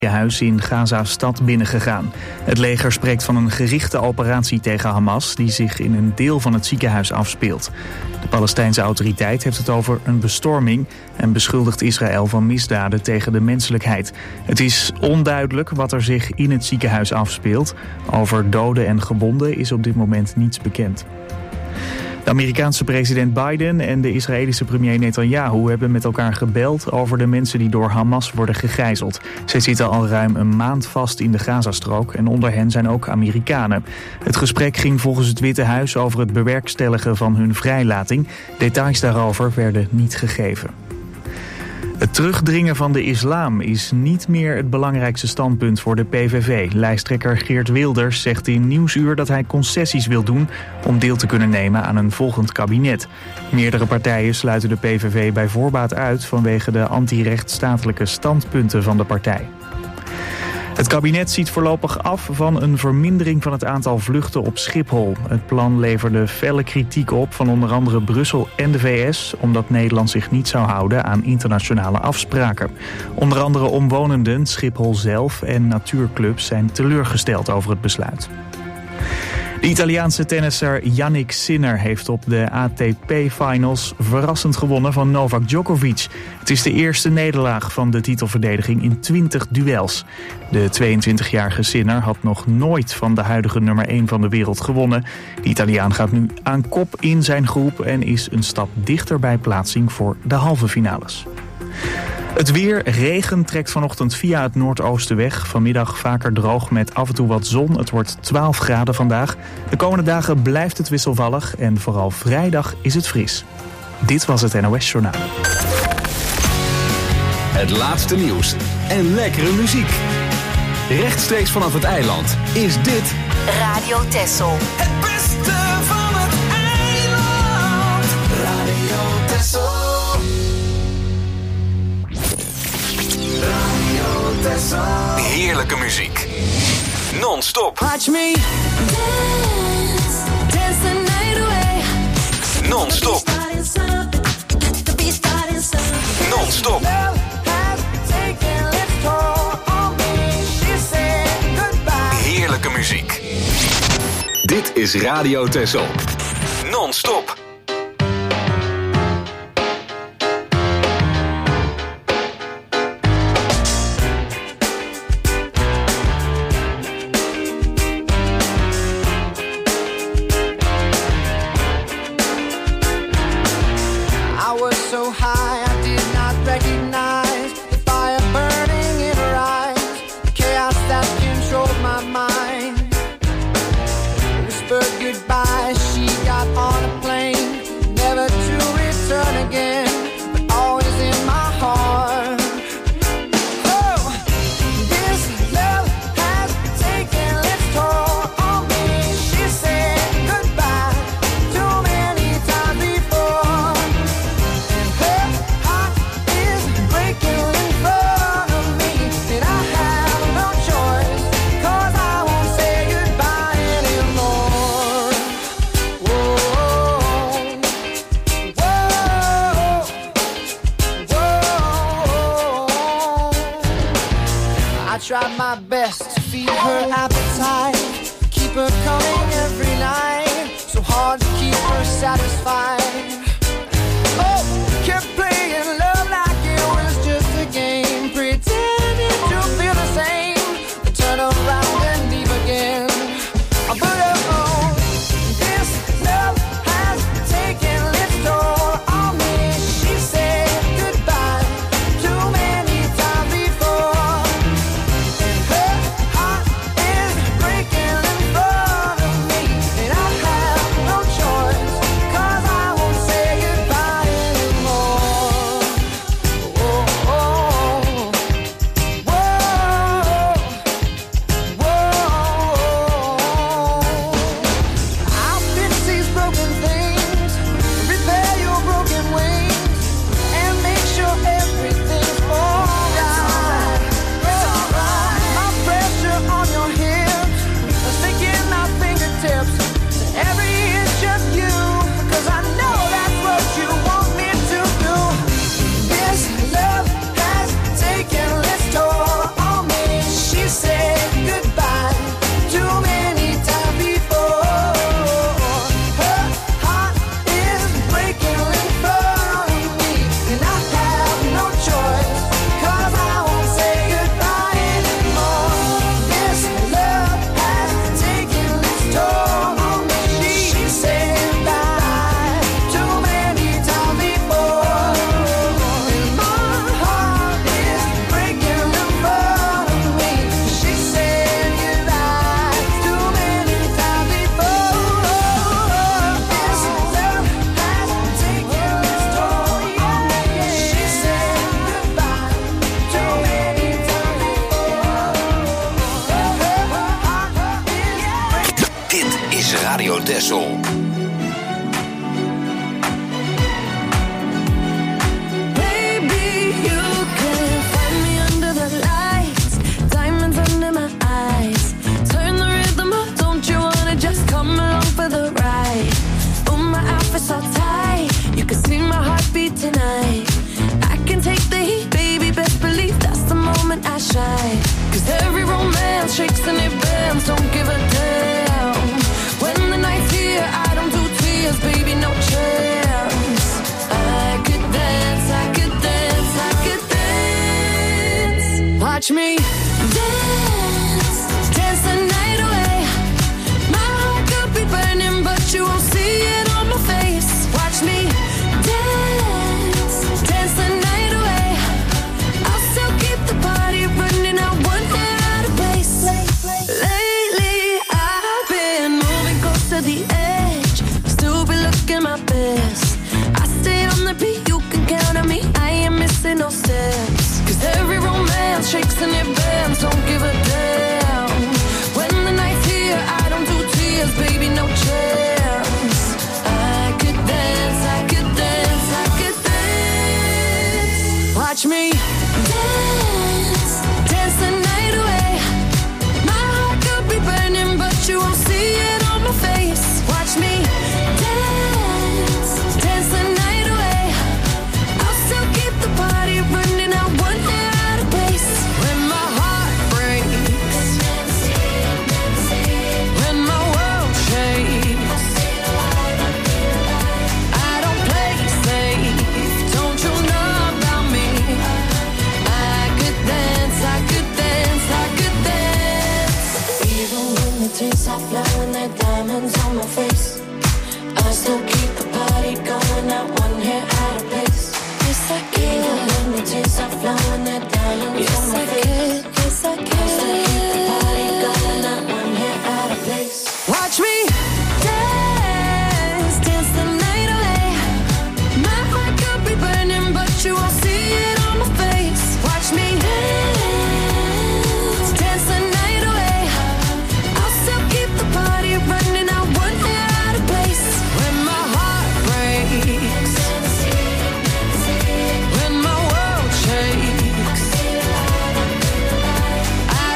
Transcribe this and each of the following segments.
huis in Gaza-stad binnengegaan. Het leger spreekt van een gerichte operatie tegen Hamas die zich in een deel van het ziekenhuis afspeelt. De Palestijnse autoriteit heeft het over een bestorming en beschuldigt Israël van misdaden tegen de menselijkheid. Het is onduidelijk wat er zich in het ziekenhuis afspeelt. Over doden en gewonden is op dit moment niets bekend. De Amerikaanse president Biden en de Israëlische premier Netanyahu hebben met elkaar gebeld over de mensen die door Hamas worden gegijzeld. Zij zitten al ruim een maand vast in de Gazastrook en onder hen zijn ook Amerikanen. Het gesprek ging volgens het Witte Huis over het bewerkstelligen van hun vrijlating. Details daarover werden niet gegeven. Het terugdringen van de islam is niet meer het belangrijkste standpunt voor de PVV. Lijsttrekker Geert Wilders zegt in Nieuwsuur dat hij concessies wil doen om deel te kunnen nemen aan een volgend kabinet. Meerdere partijen sluiten de PVV bij voorbaat uit vanwege de anti-rechtsstatelijke standpunten van de partij. Het kabinet ziet voorlopig af van een vermindering van het aantal vluchten op Schiphol. Het plan leverde felle kritiek op van onder andere Brussel en de VS... omdat Nederland zich niet zou houden aan internationale afspraken. Onder andere omwonenden, Schiphol zelf en natuurclubs zijn teleurgesteld over het besluit. De Italiaanse tennisser Jannik Sinner heeft op de ATP-finals verrassend gewonnen van Novak Djokovic. Het is de eerste nederlaag van de titelverdediging in 20 duels. De 22-jarige Sinner had nog nooit van de huidige nummer 1 van de wereld gewonnen. De Italiaan gaat nu aan kop in zijn groep en is een stap dichter bij plaatsing voor de halve finales. Het weer, regen trekt vanochtend via het noordoosten weg. Vanmiddag vaker droog met af en toe wat zon. Het wordt 12 graden vandaag. De komende dagen blijft het wisselvallig en vooral vrijdag is het fris. Dit was het NOS Journaal. Het laatste nieuws en lekkere muziek. Rechtstreeks vanaf het eiland is dit Radio Texel. Het beste van het eiland. Radio Texel. heerlijke muziek. Non-stop. Watch me dance, dance the night away. Non-stop. Non-stop. Heerlijke muziek. Dit is Radio Texel. Non-stop. I is Radio Texel. Tonight I can take the heat, baby, best believe that's the moment I shine. Cause every romance shakes and it bends, don't give a damn. When the night's here, I don't do tears, baby, no chance. I could dance, I could dance, I could dance. Watch me dance, dance the night away. My heart could be burning, but you won't see it on my face. Watch me dance, dance the night away. I'll still keep the party running, I won't get out of place. Lately I've been moving close to the edge, still be looking my best. I stay on the beat, you can count on me, I ain't missing no steps. Cause every romance shakes and it bends, don't give a damn. When the night's here, I don't do tears, baby, no chance. I could dance, I could dance, I could dance. Watch me dance, dance the night away. My heart could be burning, but you won't see it on my face. Watch me dance, dance the night away. I'll still keep the party running, I won't get out of place. When my heart breaks, when my world shakes, I don't play safe, don't you know about me? I could dance, I could dance, I could dance. Even when the tears are flowing, they're diamonds on my face, I still keep the party going, not one hair out of place. Yes, I can. Even when the tears are flowing, they're diamonds on my face. Yes, I can. I still keep the party going, not one hair out of place. Watch me dance, dance the night away. My heart could be burning, but you won't see it on my face. Watch me dance, dance the night away. I'll still keep the party running, I won't get out of place. When my heart breaks, when my world shakes, I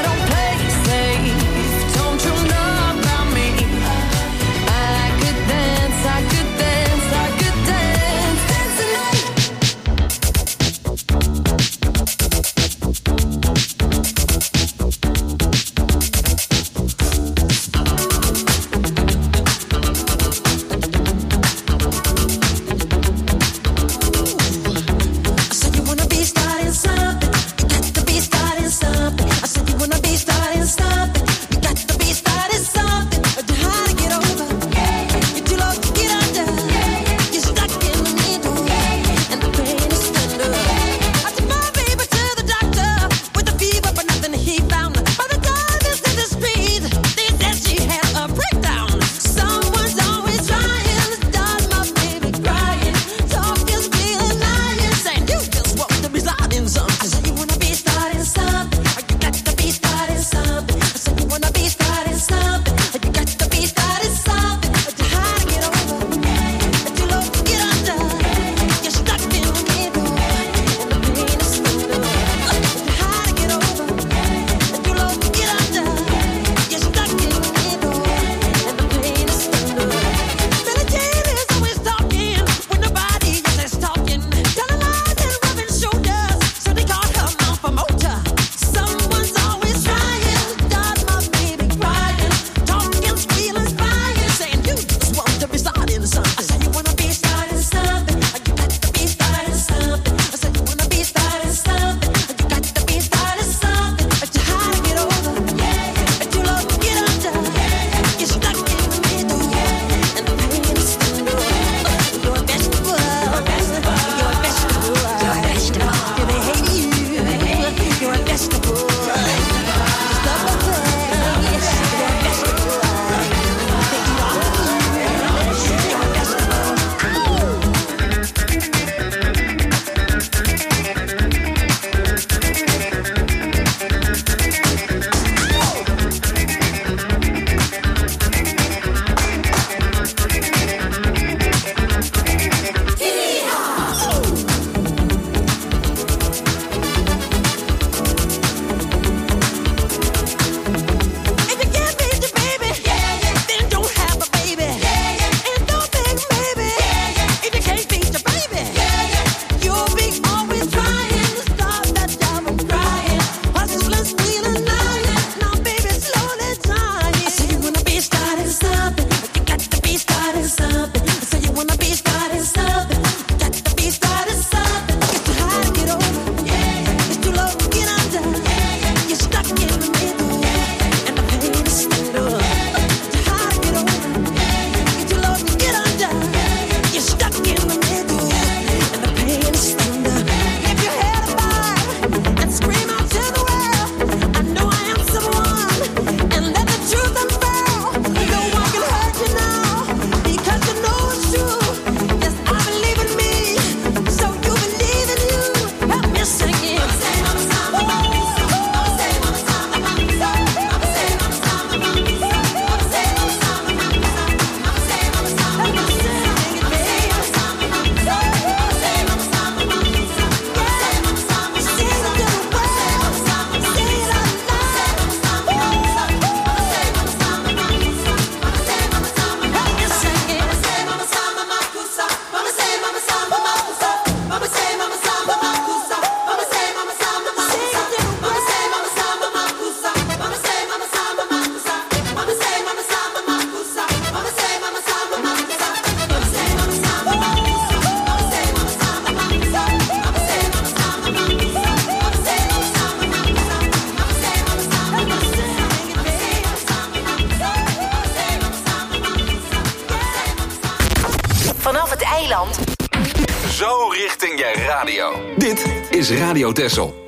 eiland. Zo richting je radio. Dit is Radio Texel.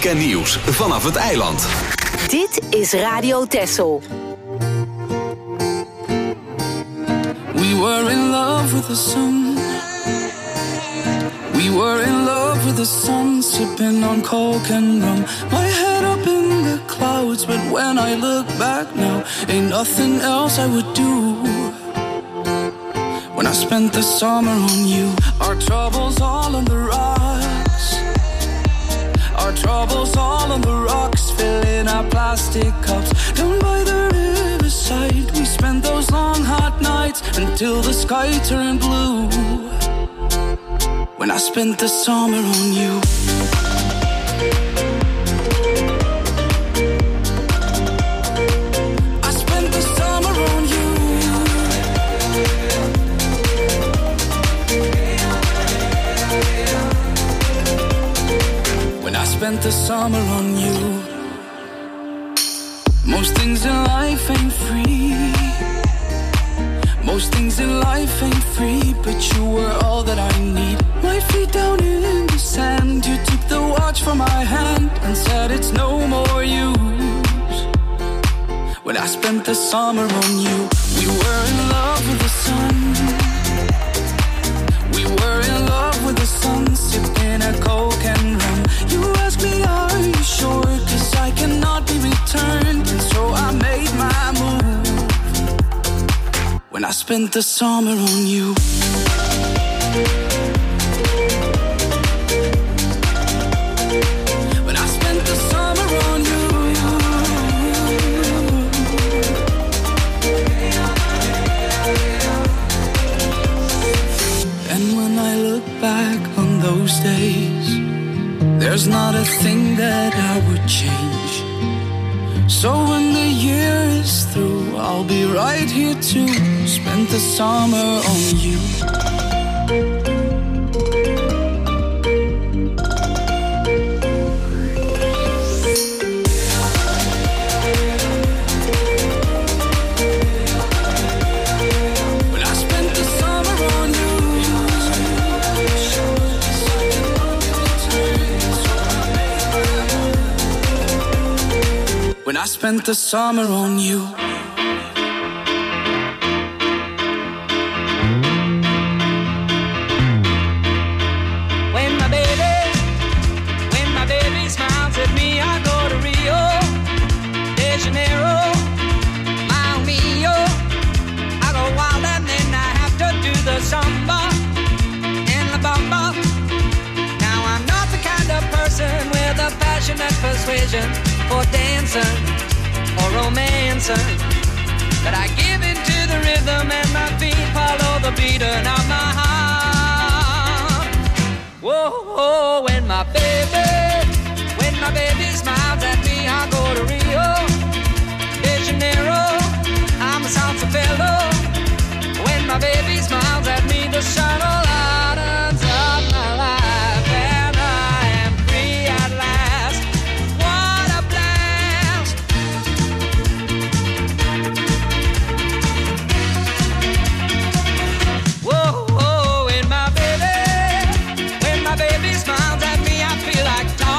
muziek en nieuws vanaf het eiland. Dit is Radio Texel. We were in love with the sun. We were in love with the sun, sipping on coke and rum. My head up in the clouds, but when I look back now, ain't nothing else I would do. When I spent the summer on you, our troubles all on the rocks. Our troubles all on the rocks, filling our plastic cups. Down by the riverside, we spent those long hot nights until the sky turned blue. When I spent the summer on you. I spent the summer on you. When I spent the summer on you. Most things in life ain't free. Most things in life ain't free, but you were all that I need. My feet down in the sand, you took the watch from my hand and said it's no more use. When I spent the summer on you, we were in love with the sun. We were in love with the sun, sipping a coke and rum. You asked me, are you sure? 'Cause I cannot be returned, and so I made my move. When I spent the summer on you. When I spent the summer on you. And when I look back on those days, there's not a thing that I would change. So when the year is through, I'll be right here to spend the summer on you. When I spent the summer on you. When I spent the summer on you. When my baby smiles at me, I go to Rio de Janeiro, Mile Mio. I go wild and then I have to do the samba and la bamba. Now I'm not the kind of person with a passionate persuasion for dancing or romancing, but I give in to the rhythm and my feet follow the beating of my heart. Whoa, whoa, when my baby smiles at me, I go to Rio de Janeiro. I'm a salsa fellow. When my baby smiles at me, the sun lightens up my life, and I am free at last. What a blast! Whoa, whoa, when my baby smiles at me, I feel like talking.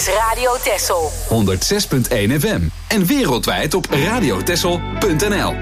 Radio Texel. 106.1 FM. En wereldwijd op radiotexel.nl.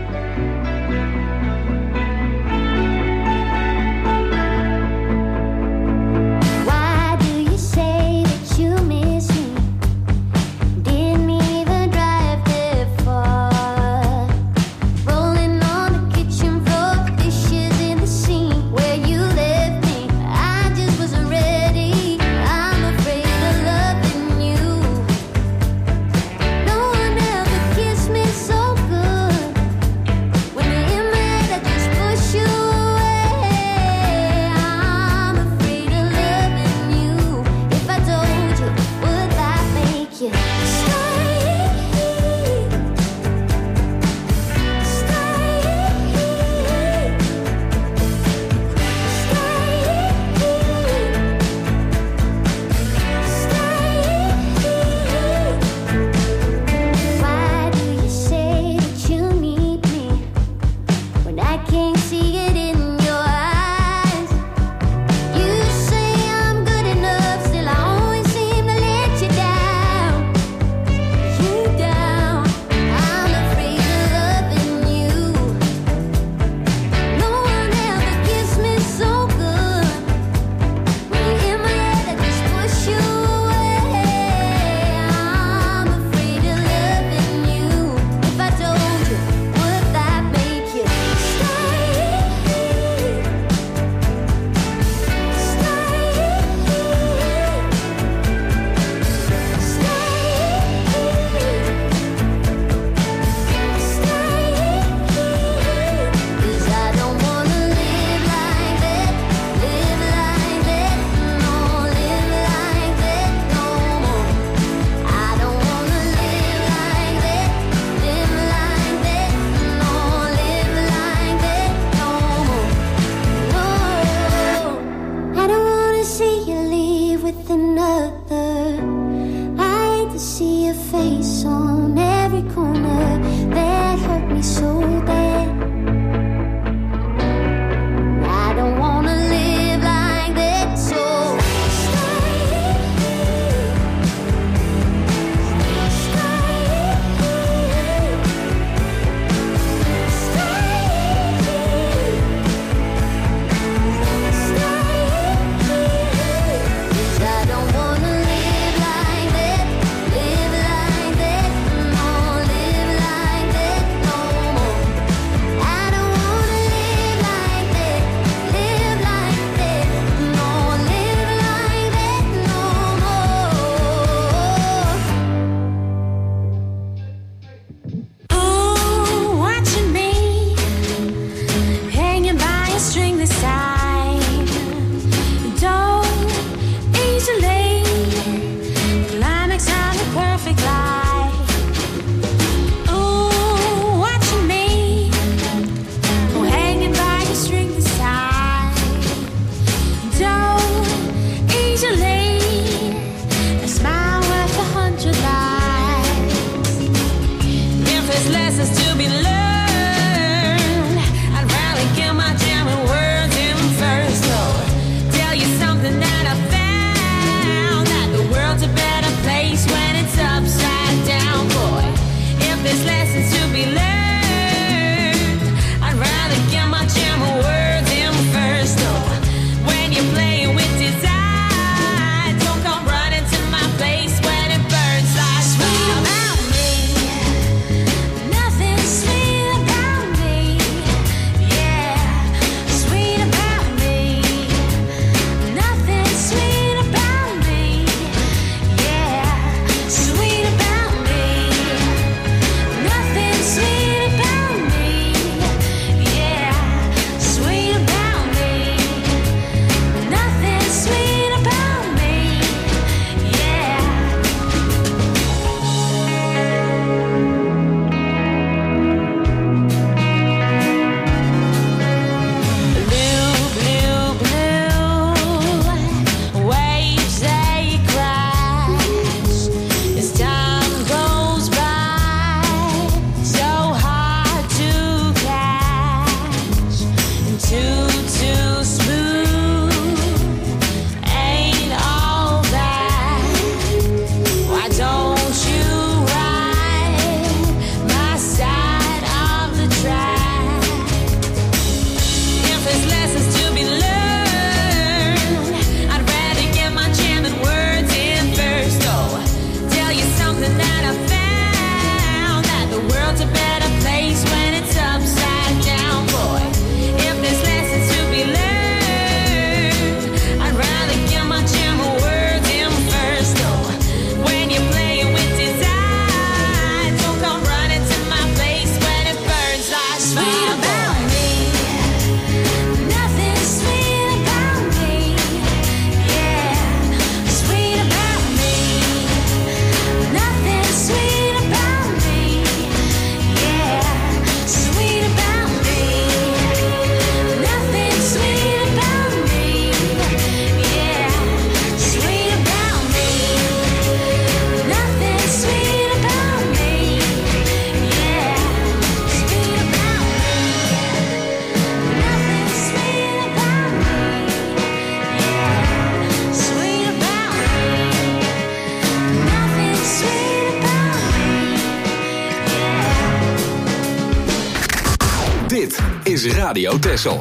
is Radio Texel.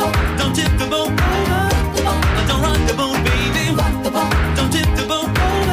Don't tip the boat.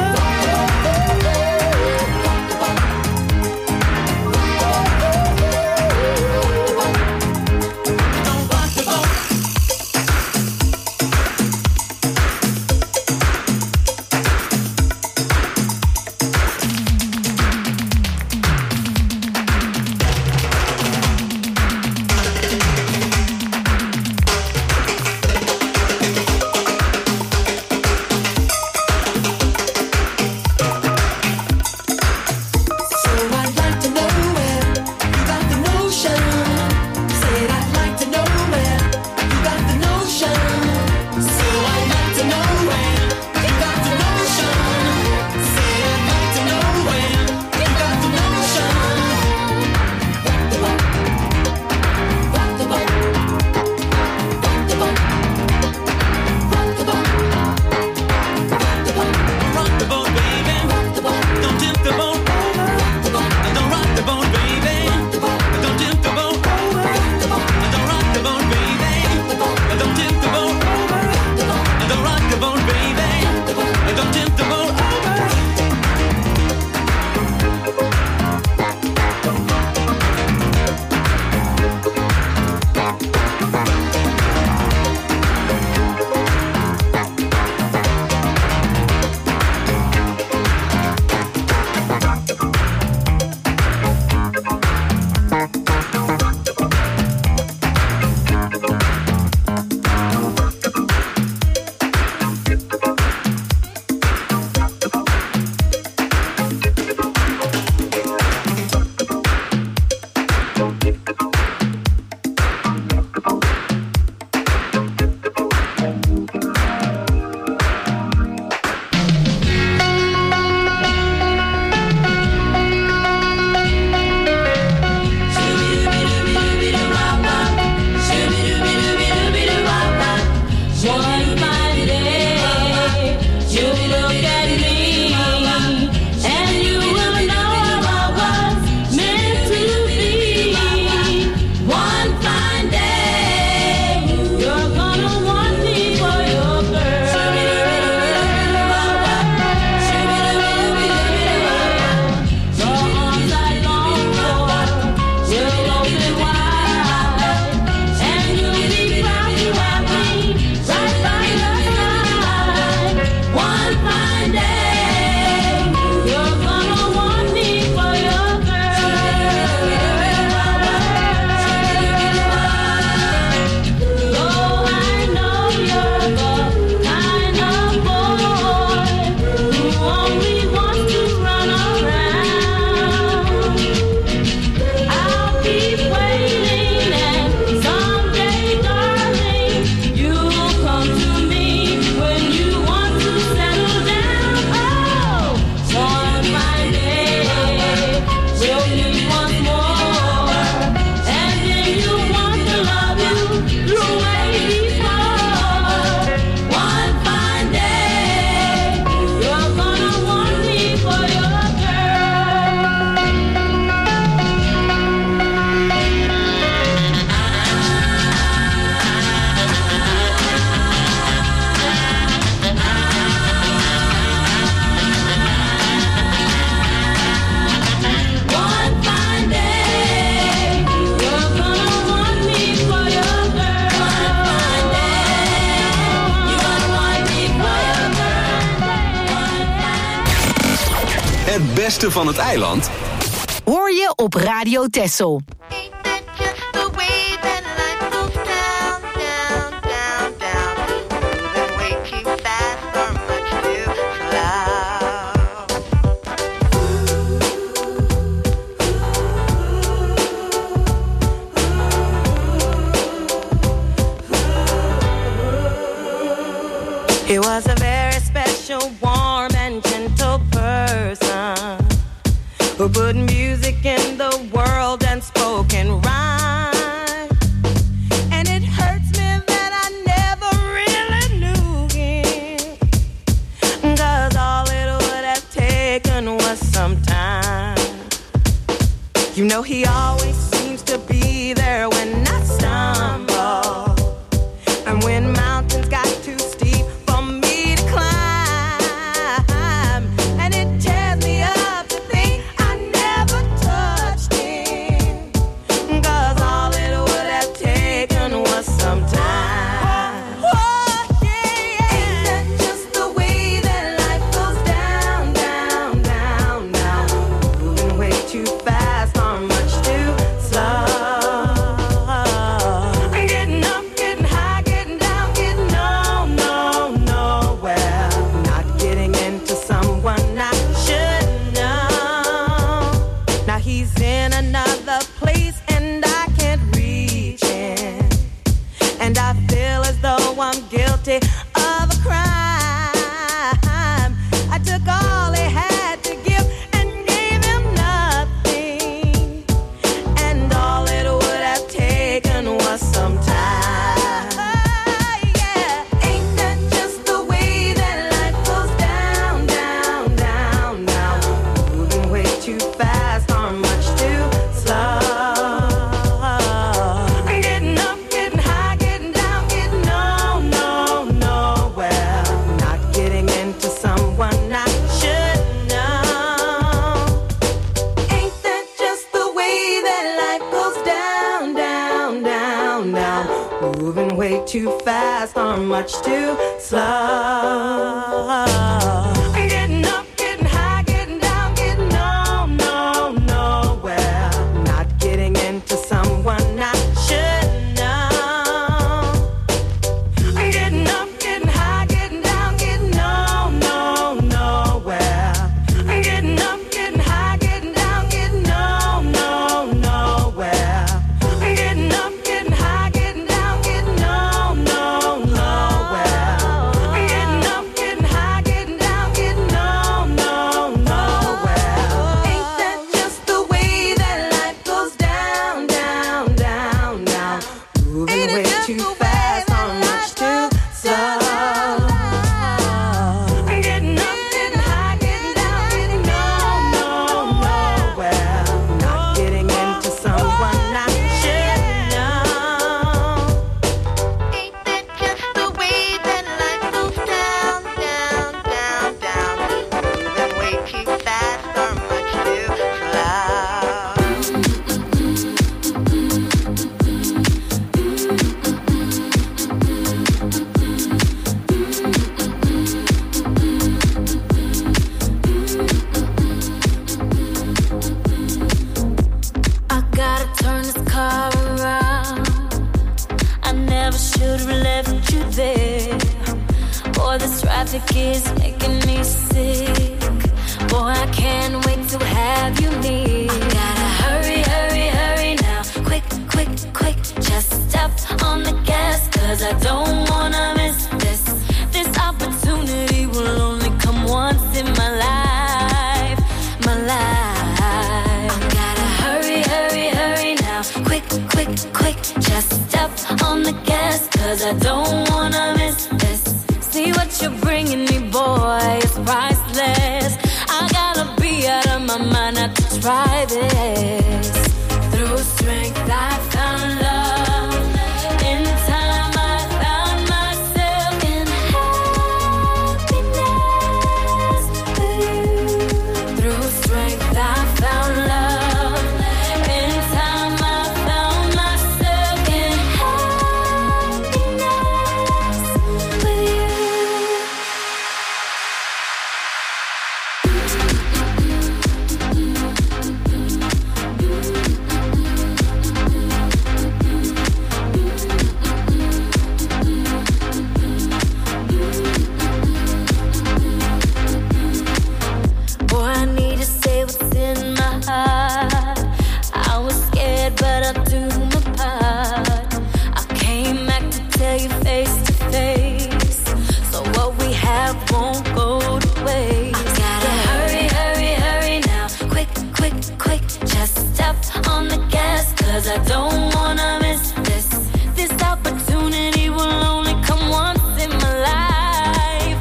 Het beste van het eiland Hoor je op Radio Texel. He was a very special, warm and gentle person who put music in the world and spoke in rhyme. And it hurts me that I never really knew him, 'cause all it would have taken was some time. You know he always seems to be there when I stumble, and when mountains got too steep for me to climb, and it tears me up to think I never touched him, 'cause all it would have taken was some time. Oh, yeah. Ain't that just the way that life goes down, down, down, down, moving way too fast or much too slow. I'm getting up, getting high, getting down, getting nowhere. Not getting into someone I should know. Now he's in another place and I can't reach him, and I feel as though I'm guilty of a crime. I took all he had to give and gave him nothing, and all it would have taken was some time. Oh, yeah. Ain't that just the way that life goes down, down, down, down, moving way too fast or much too slow. I'm getting up, getting high, getting down, getting nowhere. Not getting into someone I should know. Ain't that just the way that life goes down, down, down, down, moving way too fast or much too slow. I'm getting up, getting high, getting down, getting nowhere. Not getting into someone I should know. I'm getting up, getting high, getting down, getting nowhere. I'm getting up, getting high, getting down, getting nowhere. I'm getting up, getting high, getting down, getting nowhere. I'm getting up, getting high, getting down, getting nowhere. Ain't that just the way that life goes down, down, down, down, moving way too fast or much too slow. I'm getting up, getting high, getting down, getting nowhere. Not getting into someone I should know. Ain't that just the way that life goes down, down, down, down, moving way too fast or much too slow. I gotta turn this car around. I never should have left you there. Boy, this traffic is making me sick. Boy, I can't wait to have you near. I gotta hurry, hurry, hurry now. Quick, quick, quick. Just step on the gas, 'cause I don't wanna miss this. This opportunity will only come once in my life. My life. I gotta hurry, hurry, hurry now. Quick, quick, quick. Just step on the gas, 'cause I don't wanna miss this. See what you're bringing me, boy, it's priceless. I gotta be out of my mind not to try this. Through strength I found love. In time I found myself in happiness with you. Through strength I found love. In time I found myself in happiness with you. I don't wanna miss this. This opportunity will only come once in my life,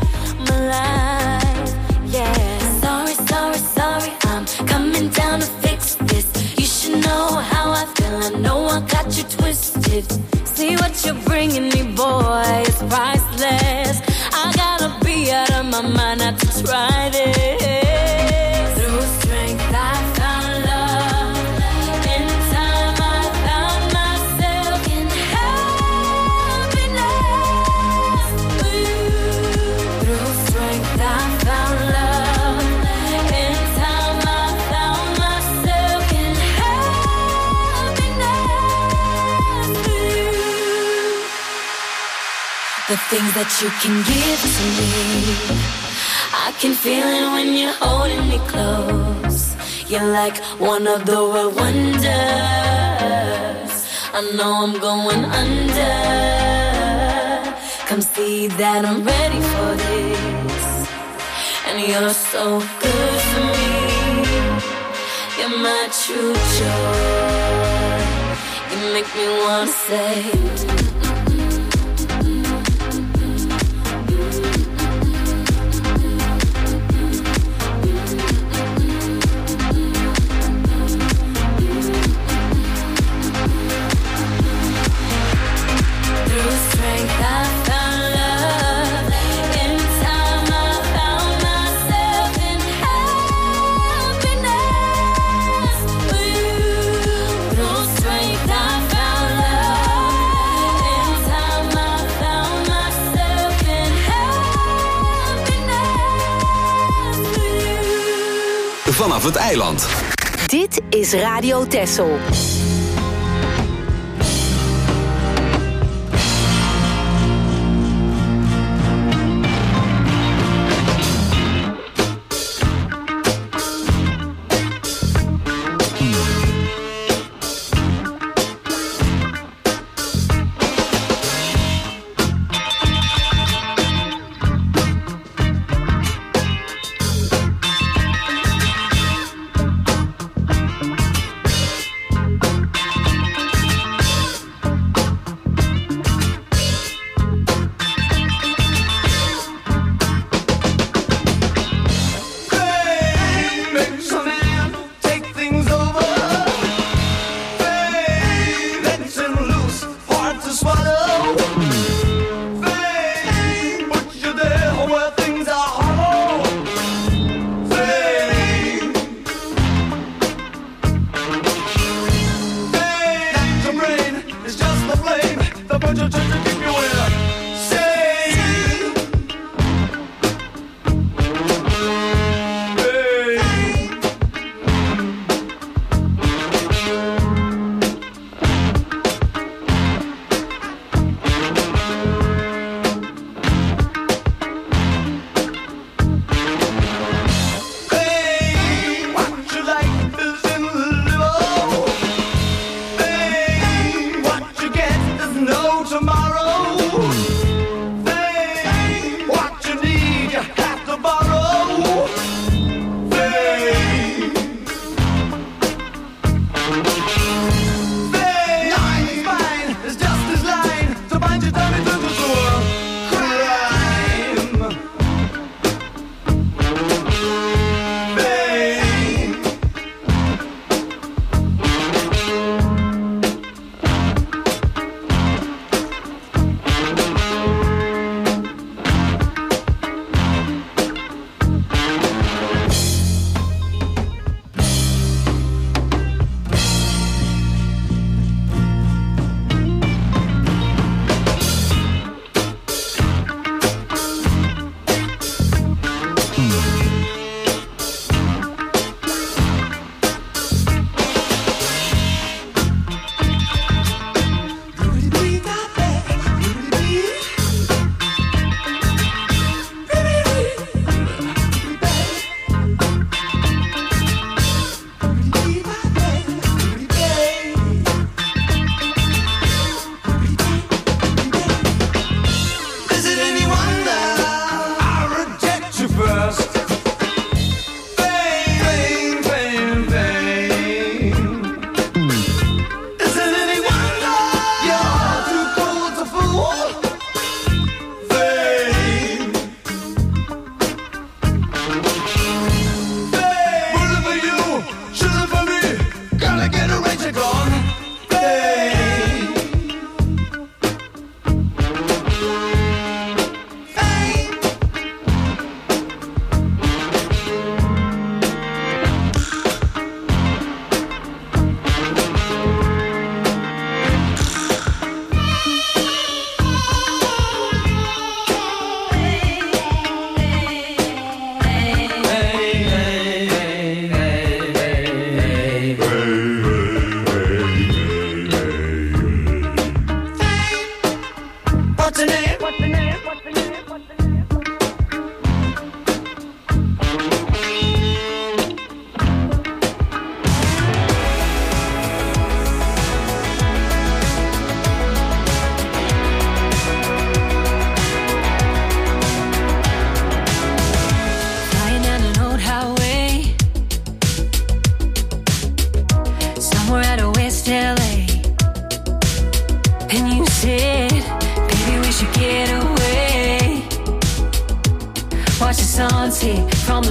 yeah. Sorry, I'm coming down to fix this. You should know how I feel, I know I got you twisted. See what you're bringing me, boy, it's priceless. I gotta be out of my mind not to try this. Through strength I found love. In time I found myself in happiness. Through strength I found love. In time I found myself in happiness. The things that you can give to me, I can feel it when you're holding me close. You're like one of the world wonders. I know I'm going under. Come see that I'm ready for this. And you're so good for me. You're my true joy. You make me wanna say vanaf het eiland. Dit is Radio Texel.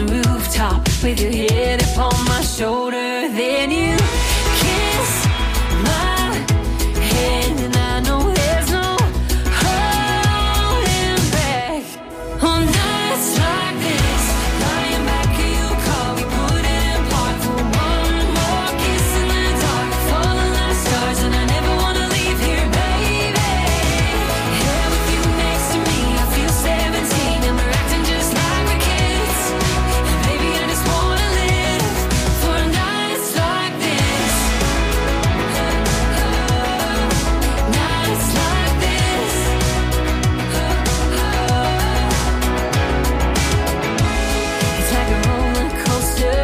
rooftop with your head upon my shoulder. Then you kiss my hand, and I know there's no holding back. On nights like this, lying back in your car, we put it in park for one more kiss in the dark, falling like stars, and I never wanna leave here, baby. Here with you next to me, I feel 17, and we're acting just like we're kids. And baby, I just wanna live for nights like this. Nights like this. It's like a roller coaster.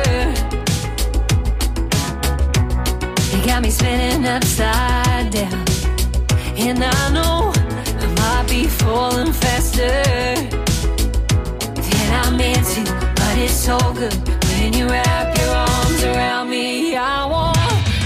You got me spinning upside down, and I know I might be falling faster than I meant to, but it's so good when you wrap your arms around me. I want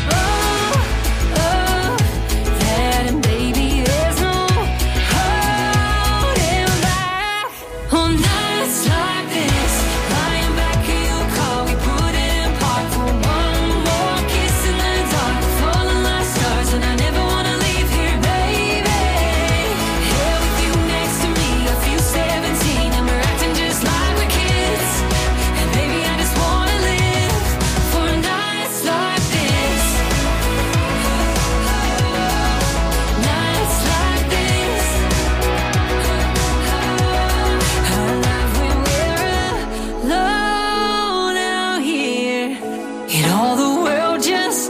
that, and baby, there's no holding back. On nights like this, lying back in your car, we put it in park for one more kiss in the dark, falling like stars, and I never wanna leave here, baby. Here with you next to me, I feel 17, and we're acting just like we're kids. And baby, I just wanna live for nights like this. Nights like this. I love when we're alone out here, and all the world just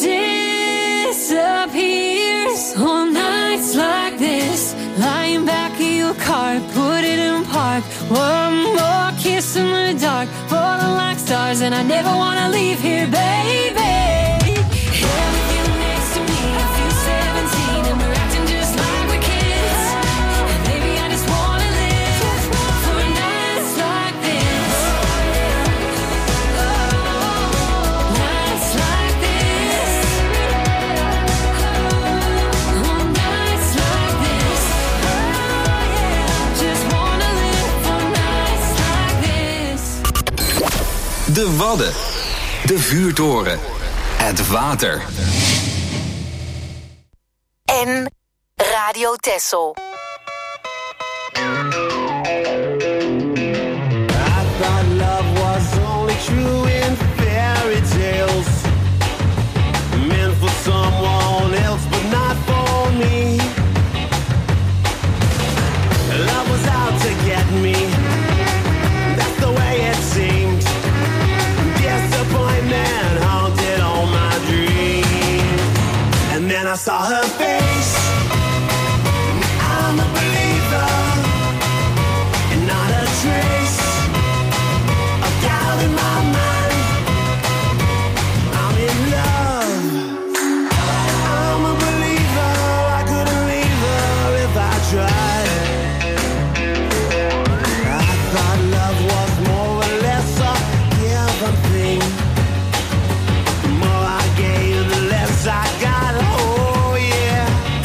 disappears. On nights like this, lying back in your car, put it in park, one more kiss in the dark, falling like stars, and I never wanna leave here, baby. Here with you next to me, I feel 17, and we're acting just like we're kids. And baby, I just wanna live for nights like this. Nights like this. On nights like this. Just wanna live for nights like this. De Wadden. De vuurtoren. Het water. En Radio Texel. I thought love was only true in fairy tales, meant for someone else but not for me. Love was out to get me, that's the way it seemed. Disappointment haunted all my dreams. And then I saw her face, I'm a believer, and not a trace of doubt in my mind. I'm in love, I'm a believer, I couldn't leave her if I tried. I thought love was more or less a given thing. The more I gave, the less I got, oh yeah.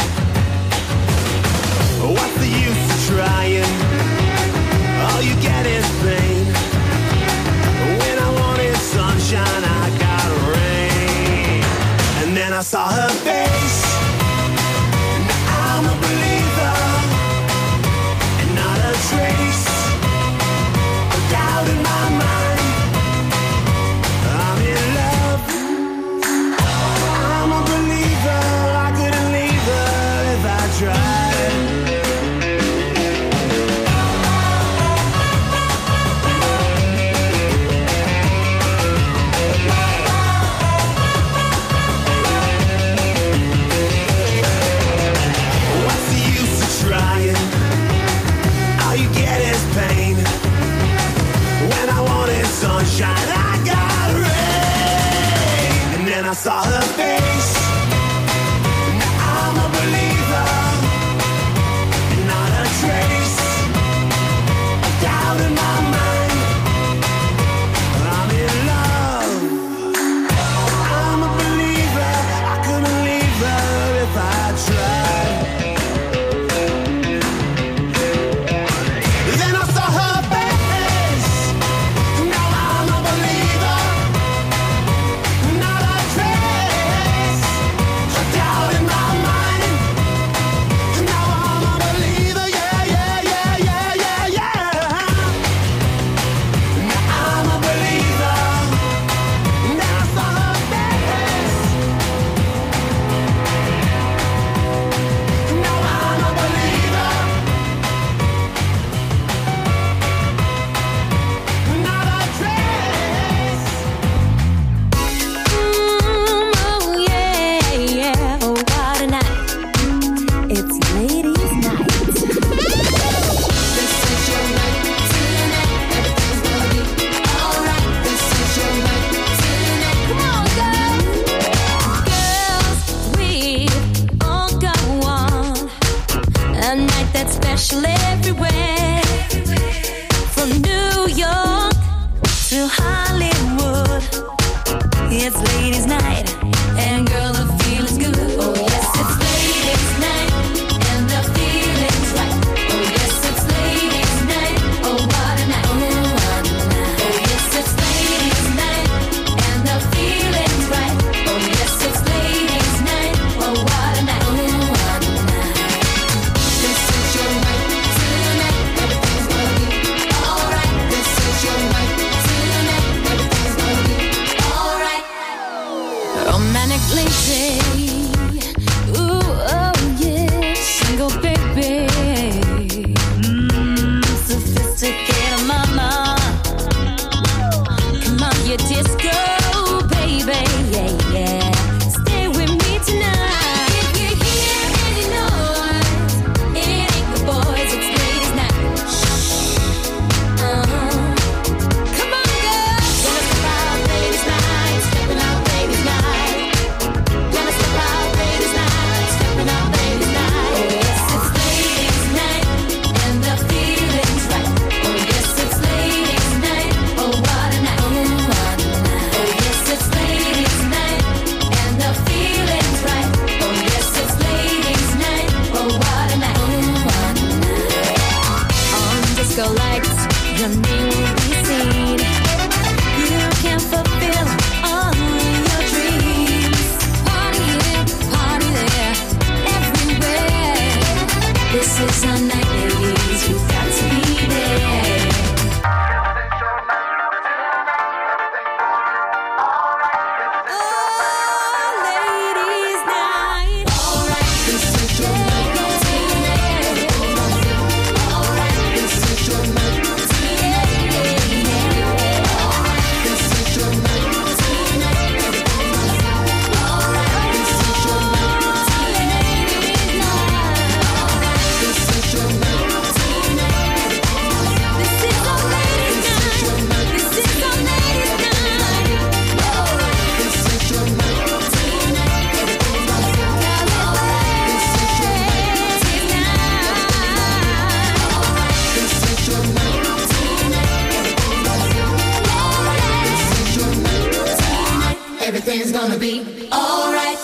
What's the use of trying? All you get is pain. When I wanted sunshine, I got rain. And then I saw her face, and I'm a believer, and not a trace of doubt in my mind. I'm in love, I'm a believer, I couldn't leave her if I tried. to Hollywood. It's ladies' night, and girl, the feeling's good. Oh yes, it's ladies' night, and the feeling's right. Oh yes, it's ladies' night. Oh what a night, oh what a night. Oh yes, it's ladies' night, and the feeling's right. Oh yes, it's ladies' night. Oh what a night, oh what a night. This is your night tonight. Everything's gonna be alright. This is your night tonight. Everything's gonna be alright. Romantic lady, ooh, oh yeah, single baby, sophisticated mama, come on, you disco baby, yeah, yeah, stay with me tonight. If you're here and you know it ain't the boys, it's ladies' night. Come on, girl, gonna step out ladies' night, stepping out ladies' night. Gonna step out ladies' night, stepping out ladies' night. Oh yes, it's ladies' night, and the feeling's right. Oh yes, it's ladies' night. Oh what a night, oh what a night. Oh yes, it's ladies' night, and the feeling's right. Oh yes, it's ladies' night. Oh what a night, oh what a night. On disco lights, your name will be seen. You can fulfill all your dreams. Party here, party there, everywhere. This is our night, ladies. You've got to be there. Oh, ladies' night. Alright, this is your night tonight. Alright, this is your night tonight. Alright, this is your night tonight. Alright, this is your night tonight. This is your night tonight. This is our ladies' night. This is our ladies' night. This is your night tonight. This is your night tonight. This is your night tonight. Everything's gonna be alright.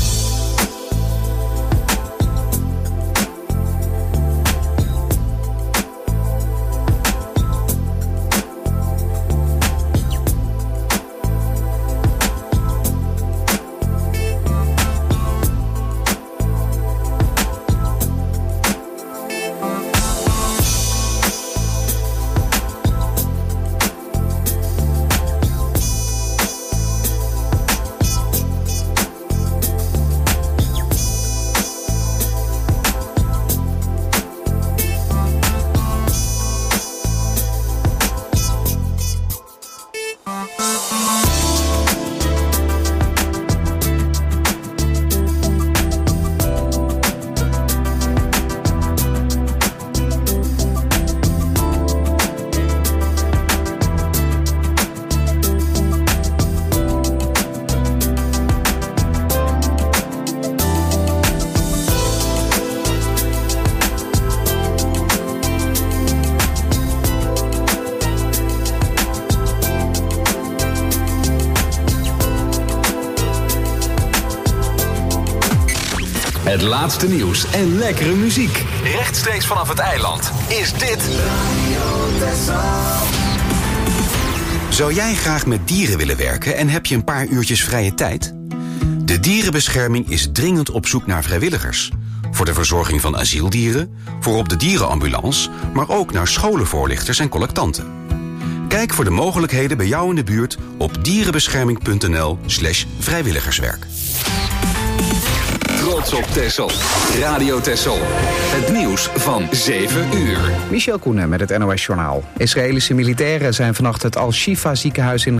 Het laatste nieuws en lekkere muziek. Rechtstreeks vanaf het eiland is dit... Zou jij graag met dieren willen werken en heb je een paar uurtjes vrije tijd? De dierenbescherming is dringend op zoek naar vrijwilligers. Voor de verzorging van asieldieren, voor op de dierenambulance... maar ook naar scholenvoorlichters en collectanten. Kijk voor de mogelijkheden bij jou in de buurt op dierenbescherming.nl/vrijwilligerswerk. Trots op Texel. Radio Texel. Het nieuws van 7 uur. Michel Koenen met het NOS Journaal. Israëlische militairen zijn vannacht het Al-Shifa ziekenhuis in